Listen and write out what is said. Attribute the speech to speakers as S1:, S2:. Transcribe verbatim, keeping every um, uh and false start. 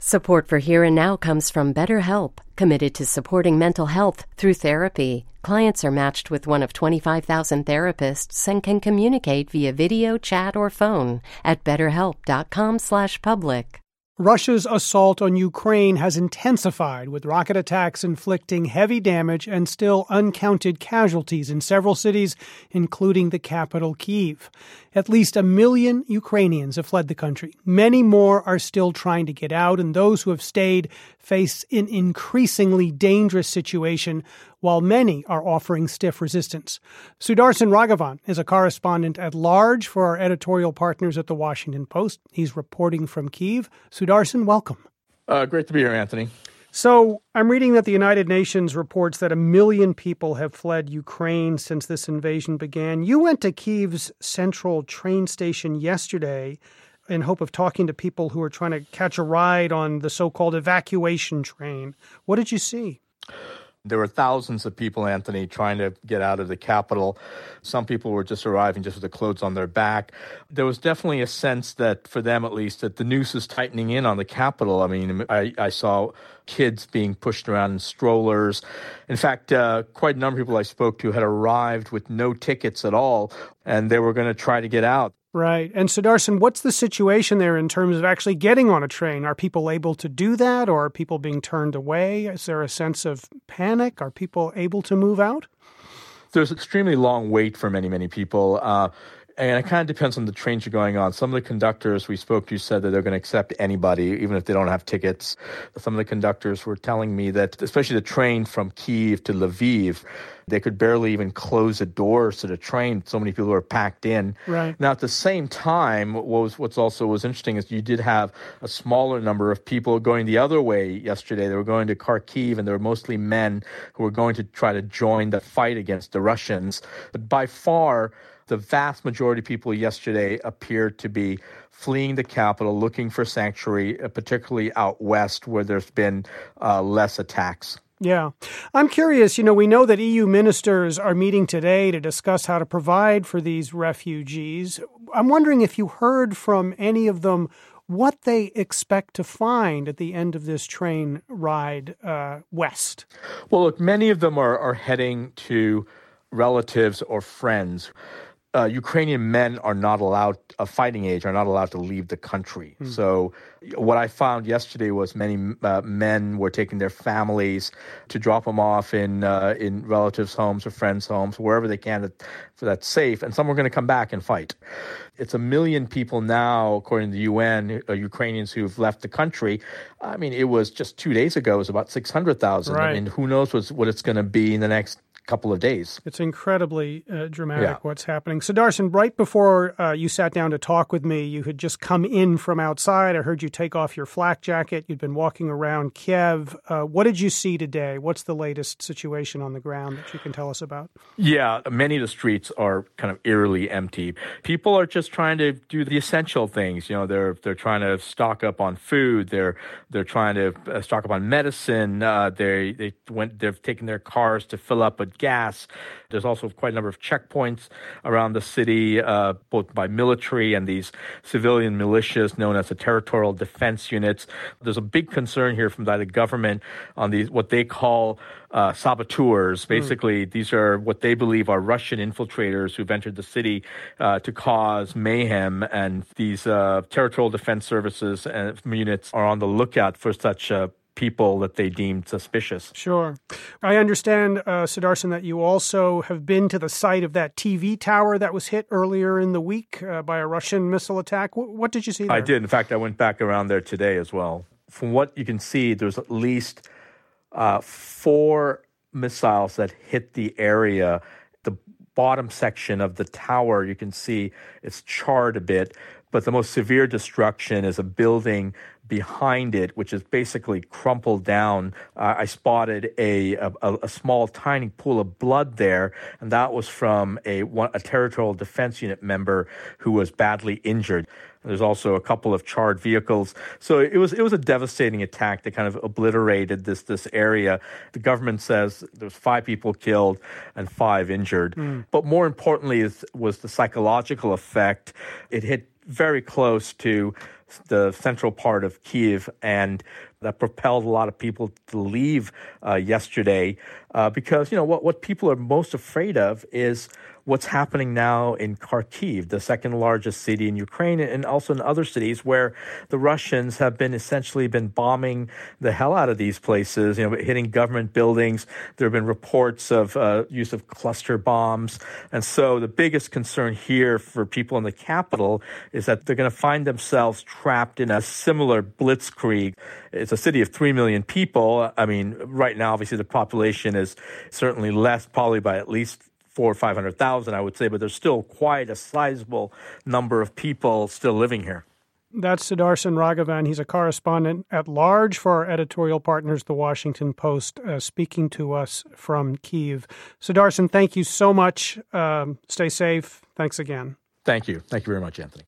S1: Support for Here and Now comes from BetterHelp, committed to supporting mental health through therapy. Clients are matched with one of twenty-five thousand therapists and can communicate via video, chat, or phone at betterhelp.com slash public.
S2: Russia's assault on Ukraine has intensified, with rocket attacks inflicting heavy damage and still uncounted casualties in several cities, including the capital, Kyiv. At least a million Ukrainians have fled the country. Many more are still trying to get out, and those who have stayed face an increasingly dangerous situation, while many are offering stiff resistance. Sudarshan Raghavan is a correspondent at large for our editorial partners at The Washington Post. He's reporting from Kyiv. Sudarshan, welcome.
S3: Uh, great to be here, Anthony.
S2: So I'm reading that the United Nations reports that a million people have fled Ukraine since this invasion began. You went to Kyiv's central train station yesterday in hope of talking to people who are trying to catch a ride on the so-called evacuation train. What did you see?
S3: There were thousands of people, Anthony, trying to get out of the capital. Some people were just arriving just with the clothes on their back. There was definitely a sense that, for them at least, that the noose is tightening in on the capital. I mean, I, I saw kids being pushed around in strollers. In fact, uh, quite a number of people I spoke to had arrived with no tickets at all, and they were going to try to get out.
S2: Right. And Sudarshan, what's the situation there in terms of actually getting on a train? Are people able to do that, or are people being turned away? Is there a sense of panic? Are people able to move out?
S3: There's an extremely long wait for many, many people. Uh, And it kind of depends on the trains you're going on. Some of the conductors we spoke to said that they're going to accept anybody, even if they don't have tickets. Some of the conductors were telling me that, especially the train from Kyiv to Lviv, they could barely even close the doors to the train. So many people were packed in.
S2: Right.
S3: Now, at the same time, what was, what's also was interesting is you did have a smaller number of people going the other way yesterday. They were going to Kharkiv, and they were mostly men who were going to try to join the fight against the Russians. But by far, the vast majority of people yesterday appeared to be fleeing the capital, looking for sanctuary, particularly out west where there's been uh, less attacks.
S2: Yeah. I'm curious, you know, we know that E U ministers are meeting today to discuss how to provide for these refugees. I'm wondering if you heard from any of them what they expect to find at the end of this train ride uh, west.
S3: Well, look, many of them are, are heading to relatives or friends. Uh, Ukrainian men are not allowed, of fighting age, are not allowed to leave the country. Mm. So what I found yesterday was many uh, men were taking their families to drop them off in uh, in relatives' homes or friends' homes, wherever they can that, for that's safe. And some were going to come back and fight. It's a million people now, according to the U N, uh, Ukrainians who've left the country. I mean, it was just two days ago, it was about six hundred thousand.
S2: Right.
S3: I mean, who knows what's, what it's going to be in the next couple of days.
S2: It's incredibly uh, dramatic
S3: yeah.
S2: what's happening. Sudarshan, right before uh, you sat down to talk with me, you had just come in from outside. I heard you take off your flak jacket. You'd been walking around Kiev. Uh, what did you see today? What's the latest situation on the ground that you can tell us about?
S3: Yeah, many of the streets are kind of eerily empty. People are just trying to do the essential things. You know, they're they're trying to stock up on food. They're they're trying to uh, stock up on medicine. Uh, they they went. They've taken their cars to fill up with gas. There's also quite a number of checkpoints around the city, uh, both by military and these civilian militias known as the territorial defense units. There's a big concern here from the government on these what they call uh, saboteurs. Basically, mm. these are what they believe are Russian infiltrators who've entered the city uh, to cause mayhem. And these uh, territorial defense services and units are on the lookout for such uh, people that they deemed suspicious.
S2: Sure. I understand, uh, Sudarshan, that you also have been to the site of that T V tower that was hit earlier in the week uh, by a Russian missile attack. W- what did you see there?
S3: I did. In fact, I went back around there today as well. From what you can see, there's at least uh, four missiles that hit the area. The bottom section of the tower, you can see it's charred a bit, but the most severe destruction is a building behind it, which is basically crumpled down. Uh, I spotted a, a a small, tiny pool of blood there, and that was from a one, a territorial defense unit member who was badly injured. There's also a couple of charred vehicles. So it was it was a devastating attack that kind of obliterated this this area. The government says there was five people killed and five injured. Mm. But more importantly is, was the psychological effect. It hit very close to the central part of Kyiv, and that propelled a lot of people to leave uh, yesterday uh, because, you know, what, what people are most afraid of is what's happening now in Kharkiv, the second largest city in Ukraine, and also in other cities where the Russians have been essentially been bombing the hell out of these places, you know, hitting government buildings. There have been reports of uh, use of cluster bombs. And so the biggest concern here for people in the capital is that they're going to find themselves trapped in a similar blitzkrieg. It's a city of three million people. I mean, right now, obviously, the population is certainly less, probably by at least four or five hundred thousand, I would say, but there's still quite a sizable number of people still living here.
S2: That's Sudarshan Raghavan. He's a correspondent at large for our editorial partners, The Washington Post, uh, speaking to us from Kyiv. Sudarshan, thank you so much. Um, stay safe. Thanks again.
S3: Thank you. Thank you very much, Anthony.